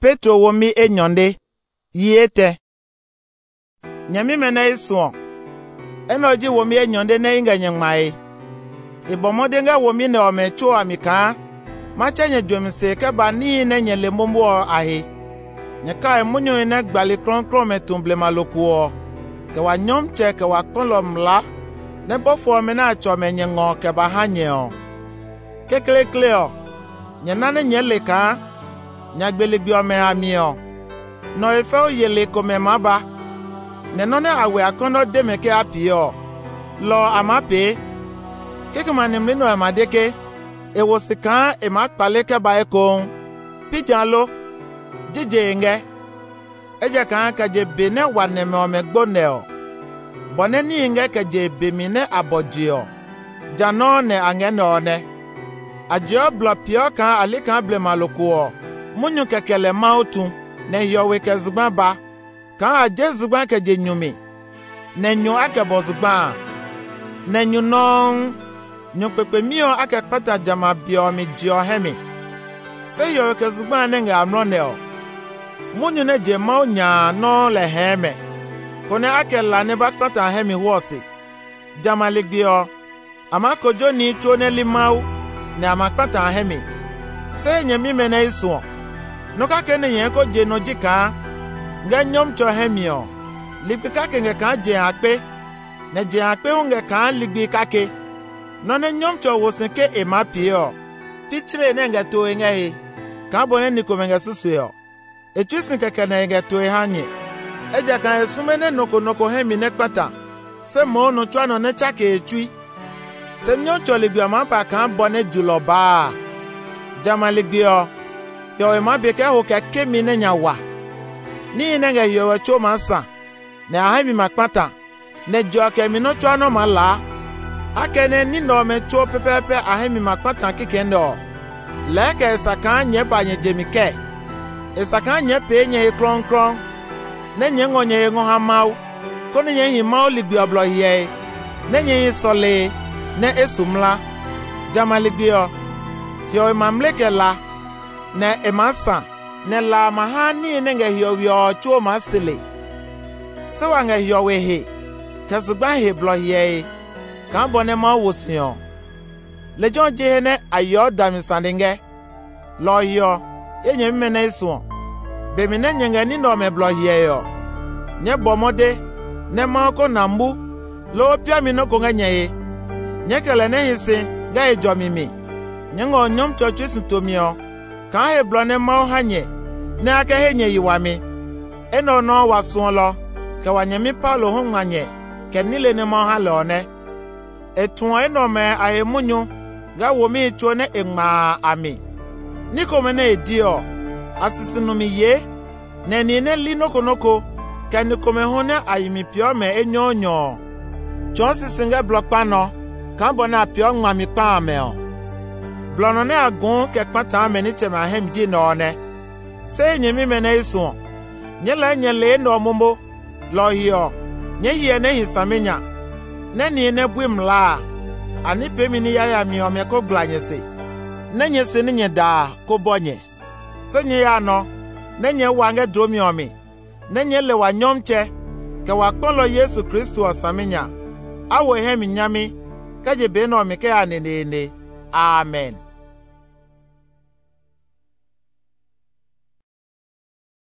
Petro womi enyonde yete nyami mena isuo enoji womi enyonde na inga nyangmai ibomode nga womi ne omecho amika machenye dwemse ke bani ne nyele mombo ahi nyaka emunyo ne gbali kronkron metumble malokuo ke wa nyomche ke wa konlo mla ne bofo me na acho menye ngo ke ba hanyeo kekele kleo nyenane nyeleka nyagbele bi ome amio no efe oyele kome maba nenone awe akono demeke apio lo amape kekemane mlino amadeke ewosika emakpaleke ba eko pijalo jijenge eje kan kaje bene waneme omegboneo boneni nge kaje bemine abojio jano ne angenone ajo blopio kan alika blemalokuo munyu kekele mautu ne yowe kezugba ba kan aje zugba kaje nyumi ne nyu akebozugba ne nyu non nyu pepe mio akekpata jama bio mi dio hemi se yowe kezugba ne nga amroneo munyu ne je mau nya no le heme kone akela ne bakpata hemi wosi jama ligbio amakojo ni tuone limau ne amakpata hemi se nyemi mena iso no ka kene yen ko je no jika nga nyom cho hemio lipika ke nge ka je akpe ne je akpe unge ka ligbi kake no ne nyom cho wosinke emapio pichre ne nga to engai ka bone ni ko menga susuyo etwisin keke na nge to hanye eja kan esumene noko hemi ne kpata se mo no twano ne chake etwi se nyom cho ligbi amapa kan bone juloba jama ligbio yo ema beke ho keke mi ne nyawa ni ne nge yo cho mansa ne ahemi makpata ne jo ke mi no twano mala akene ni no me cho pepepe ahemi makpata kikendo leke sakan nye banye jemike esakan nye pe nye kronkron ne nye ngonye ngo hamau ko ne nye himau ligbi oblo ye ne nye sole ne esumla jama ligbio yo mamleke la ne emasa ne la mahani ne nge yo cho masile se wa nge yo wehe kasugba he blo ye kan bone ma wosion le jon je ne ayo damisandenge lo yo enye mmene iso be mi ne nyenga ni no me blo ye yo nye bomode ne ma ko nambu lo pia mi no ko nganye nye kele ne hisi ga ejo mimi nye ngo nyom chochu sintomio kan he blo ne ma hanye ne aka he nye yiwami eno no wason lo ke wanyemi paulo ho nganye ke nile ne ma ha lo ne etun eno me ayemunyu ga wo mi cho ne engma ami niko me ne edio asisinu mi ye ne ni ne linoko ke niko me ho ne ayimi pio me enyonyo cho sisinga block pano kan bona pio ngma mi pa me o blono ne agun ke pata me ni tema hem di no ne se nyemi me ne iso nyele no mombo lo hio nye hie ne hisamenya ne ni ne buimla ani pe mi ni ya mi o me ko glanyese ne nyese ni nye da ko bonye se nye ya no ne nye wange dromi o mi ne nye le wa nyomche ke wa kpolo Yesu Kristo osamenya awo he mi nyami kaje be no mi ke anene amen.